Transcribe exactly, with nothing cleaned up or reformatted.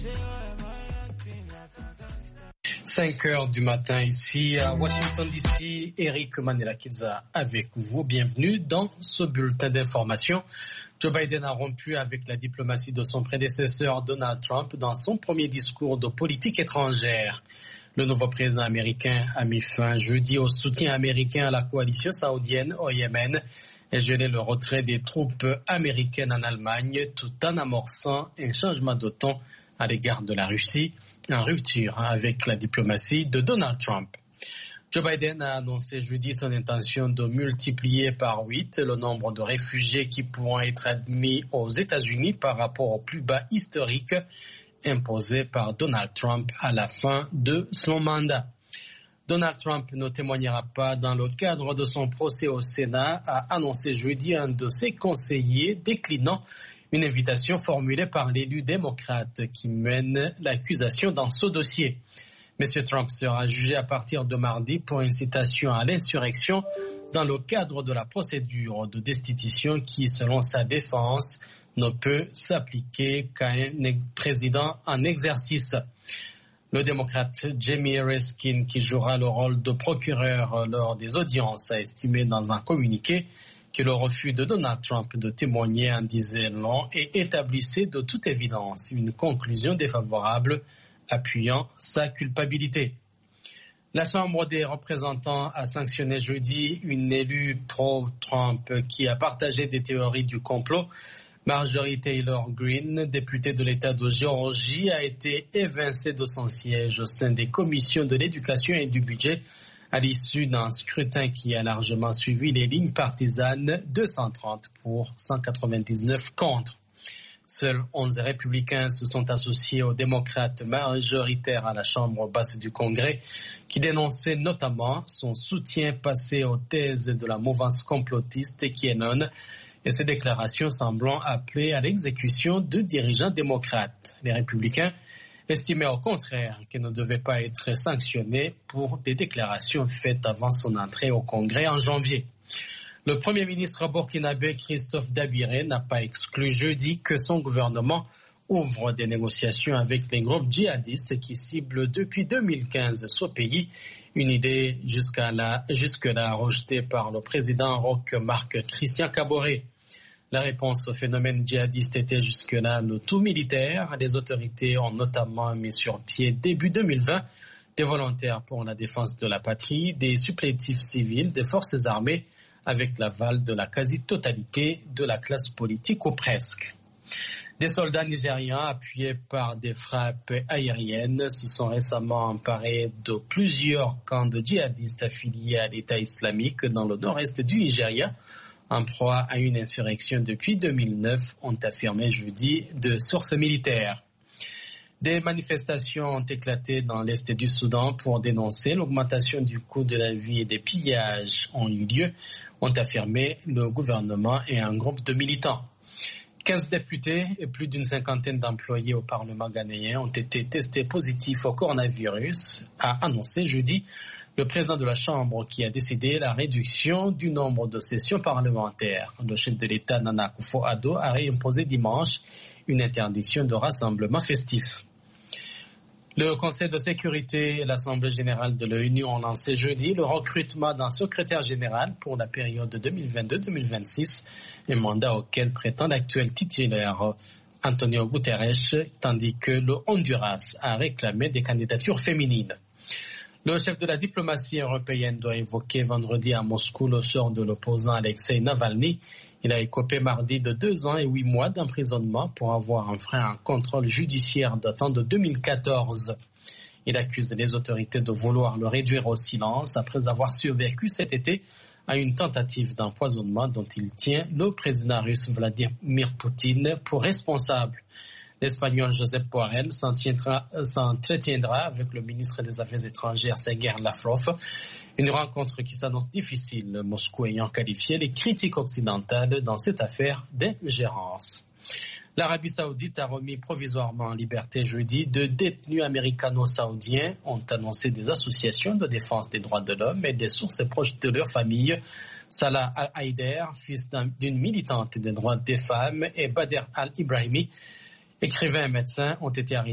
cinq heures du matin ici à Washington D C, Eric Manela-Kidza avec vous. Bienvenue dans ce bulletin d'information. Joe Biden a rompu avec la diplomatie de son prédécesseur Donald Trump dans son premier discours de politique étrangère. Le nouveau président américain a mis fin jeudi au soutien américain à la coalition saoudienne au Yémen et gelé le retrait des troupes américaines en Allemagne tout en amorçant un changement de ton à l'égard de la Russie, en rupture avec la diplomatie de Donald Trump. Joe Biden a annoncé jeudi son intention de multiplier par huit le nombre de réfugiés qui pourront être admis aux États-Unis par rapport au plus bas historique imposé par Donald Trump à la fin de son mandat. Donald Trump ne témoignera pas dans le cadre de son procès au Sénat, a annoncé jeudi un de ses conseillers déclinant une invitation formulée par l'élu démocrate qui mène l'accusation dans ce dossier. M. Trump sera jugé à partir de mardi pour incitation à l'insurrection dans le cadre de la procédure de destitution qui, selon sa défense, ne peut s'appliquer qu'à un président en exercice. Le démocrate Jamie Raskin, qui jouera le rôle de procureur lors des audiences, a estimé dans un communiqué que le refus de Donald Trump de témoigner en disait long et établissait de toute évidence une conclusion défavorable appuyant sa culpabilité. La Chambre des représentants a sanctionné jeudi une élue pro-Trump qui a partagé des théories du complot. Marjorie Taylor Greene, députée de l'État de Géorgie, a été évincée de son siège au sein des commissions de l'éducation et du budget à l'issue d'un scrutin qui a largement suivi les lignes partisanes, deux cent trente pour cent quatre-vingt-dix-neuf contre. Seuls onze républicains se sont associés aux démocrates majoritaires à la Chambre basse du Congrès, qui dénonçaient notamment son soutien passé aux thèses de la mouvance complotiste QAnon et ses déclarations semblant appeler à l'exécution de dirigeants démocrates. Les républicains estimaient au contraire qu'il ne devait pas être sanctionné pour des déclarations faites avant son entrée au Congrès en janvier. Le Premier ministre burkinabé Christophe Dabiré n'a pas exclu jeudi que son gouvernement ouvre des négociations avec les groupes djihadistes qui ciblent depuis deux mille quinze ce pays, une idée jusqu'à là, jusque-là rejetée par le président roch Marc Christian Kaboré. La réponse au phénomène djihadiste était jusque-là le tout militaire. Les autorités ont notamment mis sur pied début deux mille vingt des volontaires pour la défense de la patrie, des supplétifs civils, des forces armées, avec l'aval de la quasi-totalité de la classe politique ou presque. Des soldats nigérians appuyés par des frappes aériennes se sont récemment emparés de plusieurs camps de djihadistes affiliés à l'État islamique dans le nord-est du Nigeria, en proie à une insurrection depuis deux mille neuf, ont affirmé jeudi de sources militaires. Des manifestations ont éclaté dans l'est du Soudan pour dénoncer l'augmentation du coût de la vie et des pillages ont eu lieu, ont affirmé le gouvernement et un groupe de militants. quinze députés et plus d'une cinquantaine d'employés au Parlement ghanéen ont été testés positifs au coronavirus, a annoncé jeudi le président de la Chambre qui a décidé la réduction du nombre de sessions parlementaires. Le chef de l'État, Nana Akufo-Addo, a réimposé dimanche une interdiction de rassemblement festif. Le Conseil de sécurité et l'Assemblée générale de l'ONU ont lancé jeudi le recrutement d'un secrétaire général pour la période deux mille vingt-deux deux mille vingt-six, un mandat auquel prétend l'actuel titulaire Antonio Guterres, tandis que le Honduras a réclamé des candidatures féminines. Le chef de la diplomatie européenne doit évoquer vendredi à Moscou le sort de l'opposant Alexei Navalny. Il a écopé mardi de deux ans et huit mois d'emprisonnement pour avoir enfreint un contrôle judiciaire datant de deux mille quatorze. Il accuse les autorités de vouloir le réduire au silence après avoir survécu cet été à une tentative d'empoisonnement dont il tient le président russe Vladimir Poutine pour responsable. L'Espagnol Josep Borrell s'entretiendra avec le ministre des Affaires étrangères Sergei Lavrov. Une rencontre qui s'annonce difficile, Moscou ayant qualifié les critiques occidentales dans cette affaire d'ingérence. L'Arabie saoudite a remis provisoirement en liberté jeudi deux détenus américano-saoudiens, ont annoncé des associations de défense des droits de l'homme et des sources proches de leur famille. Salah Al-Haider, fils d'une militante des droits des femmes, et Bader Al-Ibrahimi, écrivain et médecin, ont été arrêtés